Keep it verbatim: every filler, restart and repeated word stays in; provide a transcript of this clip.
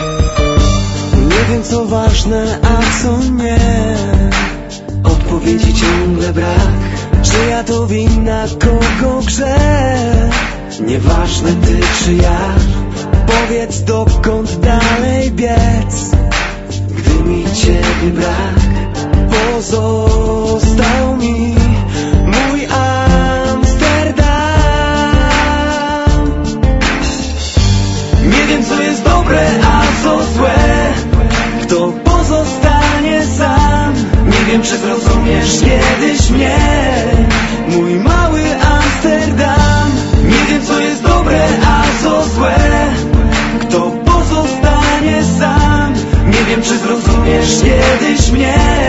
Nie wiem co ważne, a co nie. Odpowiedzi ciągle brak. Czy ja to winna, kogo grzech? Nieważne ty czy ja. Powiedz dokąd dalej biec, gdy mi ciebie brak. Pozostał mi mój Amsterdam. Nie wiem co jest dobre, a co złe. Kto pozostanie sam? Nie wiem czy zrozumiesz kiedyś mnie, mój mały Amsterdam. Nie wiem co jest dobre, a co złe. Kto pozostanie sam? Nie wiem czy zrozumiesz kiedyś mnie,